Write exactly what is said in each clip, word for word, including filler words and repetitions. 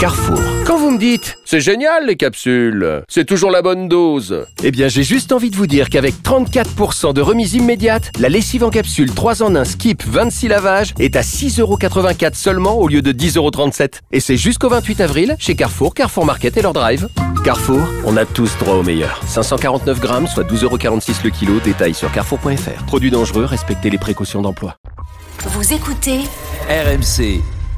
Carrefour. Quand vous me dites « c'est génial les capsules, c'est toujours la bonne dose », eh bien j'ai juste envie de vous dire qu'avec trente-quatre pour cent de remise immédiate, la lessive en capsule trois en un Skip vingt-six lavages est à six euros quatre-vingt-quatre seulement au lieu de dix euros trente-sept. Et c'est jusqu'au vingt-huit avril chez Carrefour, Carrefour Market et leur drive. Carrefour, on a tous droit au meilleur. cinq cent quarante-neuf grammes, soit douze euros quarante-six le kilo. Détail sur carrefour point f r. Produit dangereux, respectez les précautions d'emploi. Vous écoutez R M C.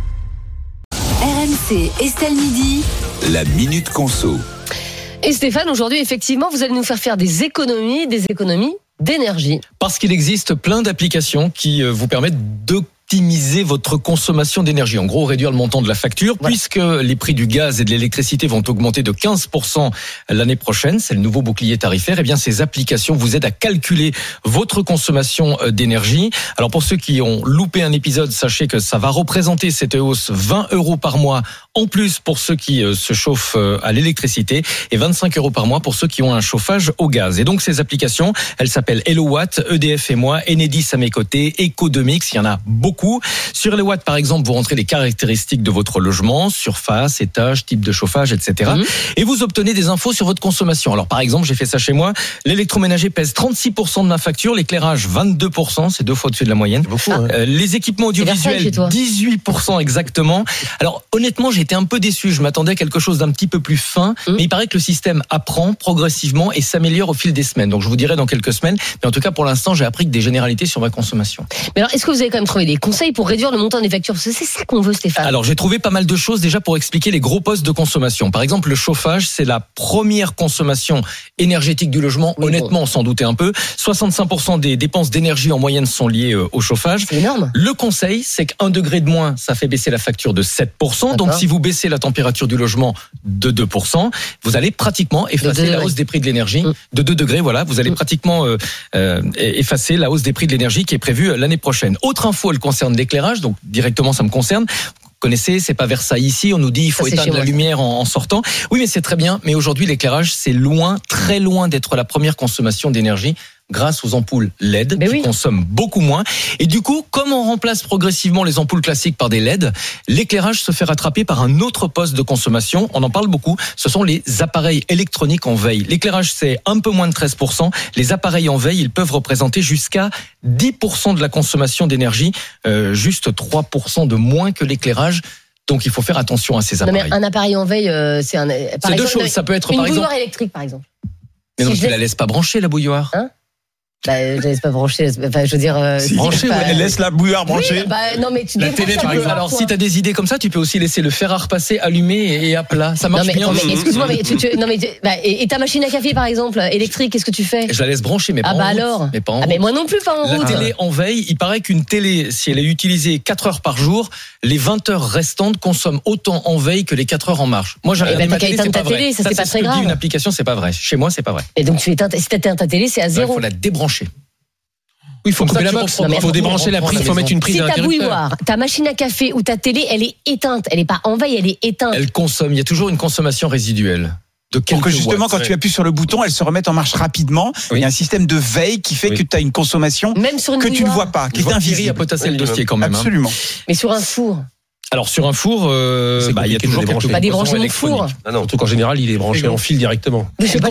R M C Estelle Midi. La Minute Conso. Et Stéphane, aujourd'hui, effectivement, vous allez nous faire faire des économies, des économies d'énergie. Parce qu'il existe plein d'applications qui vous permettent d'optimiser votre consommation d'énergie. En gros, réduire le montant de la facture, ouais. Puisque les prix du gaz et de l'électricité vont augmenter de quinze pour cent l'année prochaine. C'est le nouveau bouclier tarifaire. Et bien, ces applications vous aident à calculer votre consommation d'énergie. Alors, pour ceux qui ont loupé un épisode, sachez que ça va représenter cette hausse vingt euros par mois en plus pour ceux qui se chauffent à l'électricité et vingt-cinq euros par mois pour ceux qui ont un chauffage au gaz. Et donc, ces applications, elles s'appellent HelloWatt, E D F et moi, Enedis à mes côtés, Ecodomix, il y en a beaucoup. Sur HelloWatt, par exemple, vous rentrez les caractéristiques de votre logement, surface, étage, type de chauffage, et cetera. Mmh. Et vous obtenez des infos sur votre consommation. Alors, par exemple, j'ai fait ça chez moi. L'électroménager pèse trente-six pour cent de ma facture, l'éclairage vingt-deux pour cent, c'est deux fois au-dessus de la moyenne. Beaucoup, hein. euh, les équipements audiovisuels, dix-huit pour cent exactement. Alors, honnêtement, j'ai été un peu déçu. Je m'attendais à quelque chose d'un petit peu plus fin, mmh. mais il paraît que le système apprend progressivement et s'améliore au fil des semaines. Donc, je vous dirai dans quelques semaines. Mais en tout cas, pour l'instant, j'ai appris que des généralités sur ma consommation. Mais alors, est-ce que vous avez quand même trouvé des conseils pour réduire le montant des factures? Parce que c'est ça qu'on veut, Stéphane. Alors, j'ai trouvé pas mal de choses déjà pour expliquer les gros postes de consommation. Par exemple, le chauffage, c'est la première consommation énergétique du logement. Oui, honnêtement, bon. On s'en doutait un peu. soixante-cinq pour cent des dépenses d'énergie en moyenne sont liées au chauffage. C'est énorme. Le conseil, c'est qu'un degré de moins, ça fait baisser la facture de sept pour cent. D'accord. Donc, si vous baissez la température du logement de deux pour cent, vous allez pratiquement effacer la hausse des prix de l'énergie mmh. de deux degrés. Voilà, vous allez mmh. pratiquement euh, euh, effacer la hausse des prix de l'énergie qui est prévue l'année prochaine. Autre info, elle concerne l'éclairage, donc directement ça me concerne. Vous connaissez, c'est pas Versailles ici, on nous dit il faut ça, éteindre la moi, lumière en, en sortant. Oui, mais c'est très bien, mais aujourd'hui l'éclairage, c'est loin, très loin d'être la première consommation d'énergie, grâce aux ampoules L E D mais qui oui. consomment beaucoup moins. Et du coup, comme on remplace progressivement les ampoules classiques par des L E D, l'éclairage se fait rattraper par un autre poste de consommation. On en parle beaucoup. Ce sont les appareils électroniques en veille. L'éclairage, c'est un peu moins de treize pour cent. Les appareils en veille, ils peuvent représenter jusqu'à dix pour cent de la consommation d'énergie, euh, juste trois pour cent de moins que l'éclairage. Donc, il faut faire attention à ces appareils. Non, mais un appareil en veille, euh, c'est un. Par c'est exemple, deux choses. Ça peut être une par exemple. Une bouilloire électrique, par exemple. Mais si non, je tu laisse... la laisses pas brancher la bouilloire. Hein? Bah, je laisse pas brancher. Enfin, je veux dire. Euh, si, brancher, pas... elle laisse la bouilloire branchée. Oui, bah, non, mais tu la télé, par exemple. Alors, si t'as des idées comme ça, tu peux aussi laisser le fer à repasser allumé et à plat. Ça marche non, mais, bien. Non, mais excuse-moi, mais tu, tu, non, mais tu, bah, et, et ta machine à café, par exemple, électrique, qu'est-ce que tu fais? Je la laisse brancher, mais pas ah, en bah route. alors. Mais pas en ah, mais moi non plus, pas en la route. La télé en veille, il paraît qu'une télé, si elle est utilisée quatre heures par jour, les vingt heures restantes consomment autant en veille que les quatre heures en marche. Moi, j'ai regardé ma télé, c'est pas vrai. Ça, c'est pas très grave. Une application, c'est pas vrai. Chez moi, c'est pas vrai. Et donc, tu éteins, si t'éteins ta télé, c'est à zéro. Il faut la débrancher. Oui, il faut couper la box. Il faut débrancher la prise. Il faut mettre une prise si d'interrupteur. Si ta bouilloire, ta machine à café ou ta télé, elle est éteinte. Elle est pas en veille, elle est éteinte. Elle consomme. Il y a toujours une consommation résiduelle. De pour que justement, watts, quand ouais. tu appuies sur le bouton, elle se remette en marche rapidement. Oui. Il y a un système de veille qui fait oui. que tu as une consommation même sur une que bouilloire. tu ne vois pas, qui est invisible. à potasser le dossier quand même. Absolument. Hein. Mais sur un four. Alors sur un four, euh, bah, il y a toujours quelque pas débrancher mon four. Ah non, surtout qu'en général, il est branché en fil directement. Je ne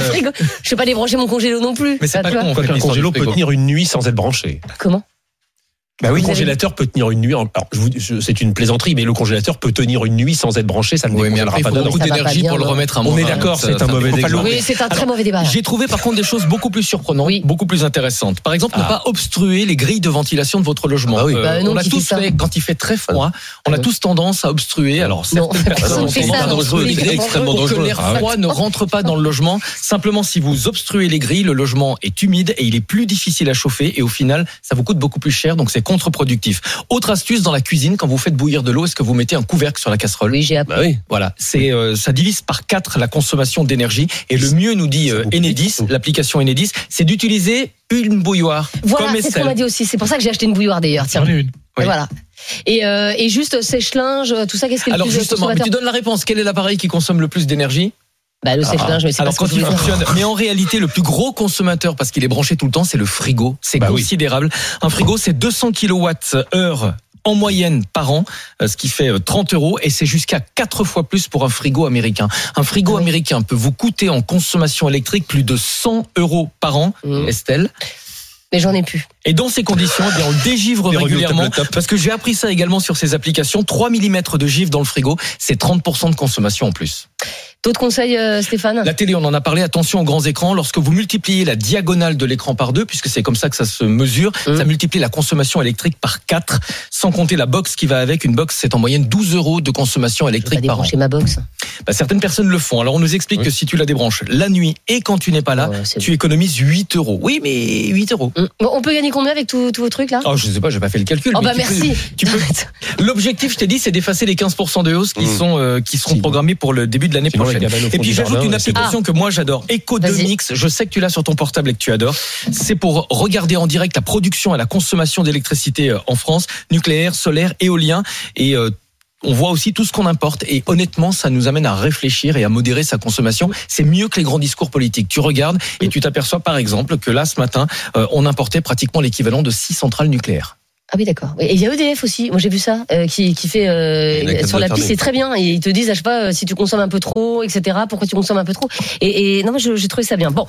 vais pas débrancher mon congélo non plus. Mais c'est pas con. Un congélo peut tenir une nuit sans être branché. Comment? Bah oui, le congélateur peut tenir une nuit. Alors, je vous, je, c'est une plaisanterie, mais le congélateur peut tenir une nuit sans être branché. Ça ne oui, mais après, il faut pas beaucoup d'énergie pour le remettre à On est d'accord, c'est un mauvais exemple. Oui, c'est un très mauvais débat. J'ai trouvé par contre des choses beaucoup plus surprenantes, oui. beaucoup plus intéressantes. Par exemple, ah. ne pas obstruer les grilles de ventilation de votre logement. Ah oui. euh, bah, non, on a tous fait, quand il fait très froid, on a tous tendance à obstruer. Alors, certaines personnes ont tendance à obstruer les grilles extrêmement dangereux. Pour que l'air froid ne rentre pas dans le logement. Simplement, si vous obstruez les grilles, le logement est humide et il est plus difficile à chauffer et au final, ça vous coûte beaucoup plus cher, donc c'est contre-productif. Autre astuce dans la cuisine, quand vous faites bouillir de l'eau, est-ce que vous mettez un couvercle sur la casserole? Oui, j'ai appris. Bah oui. Voilà, c'est euh, ça divise par quatre la consommation d'énergie et le mieux, nous dit euh, Enedis, l'application Enedis, c'est d'utiliser une bouilloire. Voilà, comme c'est ce qu'on m'a dit aussi. C'est pour ça que j'ai acheté une bouilloire d'ailleurs. Tiens, une. Oui. Voilà. Et, euh, et juste sèche-linge, tout ça, qu'est-ce qui est le Alors plus justement, tu donnes la réponse. Quel est l'appareil qui consomme le plus d'énergie? Bah, le sèche-linge, mais c'est alors pas quand il fonctionne, mais en réalité, le plus gros consommateur, parce qu'il est branché tout le temps, c'est le frigo. C'est bah considérable. Oui. Un frigo, c'est deux cents kilowatts heure en moyenne par an, ce qui fait trente euros, et c'est jusqu'à quatre fois plus pour un frigo américain. Un frigo oui. américain peut vous coûter en consommation électrique plus de cent euros par an, mmh. Estelle. Mais j'en ai plus. Et dans ces conditions, eh bien, on le dégivre régulièrement, parce que j'ai appris ça également sur ces applications. trois millimètres de givre dans le frigo, c'est trente pour cent de consommation en plus. D'autres conseils, euh, Stéphane ? La télé, on en a parlé, attention aux grands écrans. Lorsque vous multipliez la diagonale de l'écran par deux, puisque c'est comme ça que ça se mesure, mmh. ça multiplie la consommation électrique par quatre, sans compter la box qui va avec. Une box, c'est en moyenne douze euros de consommation électrique par an. Je vais pas débrancher ma box. Bah, certaines personnes le font. Alors on nous explique oui. que si tu la débranches la nuit et quand tu n'es pas là, oh, tu bon. économises huit euros. Oui, mais huit euros. Mmh. Bon, on peut gagner combien avec tous vos trucs là ? Oh, je sais pas, j'ai pas fait le calcul. Oh bah tu merci. Peux, tu peux... L'objectif, je t'ai dit, c'est d'effacer les quinze pour cent de hausse qui mmh. sont euh, qui seront si. programmés pour le début de l'année Sinon, prochaine. Et puis j'ajoute une application ah. que moi j'adore, Ecodomix. Je sais que tu l'as sur ton portable et que tu adores. C'est pour regarder en direct la production et la consommation d'électricité en France, nucléaire, solaire, éolien, et euh, on voit aussi tout ce qu'on importe, et honnêtement, ça nous amène à réfléchir et à modérer sa consommation. C'est mieux que les grands discours politiques. Tu regardes et tu t'aperçois par exemple que là, ce matin, euh, on importait pratiquement l'équivalent de six centrales nucléaires. Ah oui, d'accord. Et il y a E D F aussi. Moi, j'ai vu ça, euh, qui, qui fait euh, sur l'appli, c'est très bien. Et ils te disent, je sais pas, si tu consommes un peu trop, et cetera. Pourquoi tu consommes un peu trop. Et, et non, mais je, j'ai trouvé ça bien. Bon.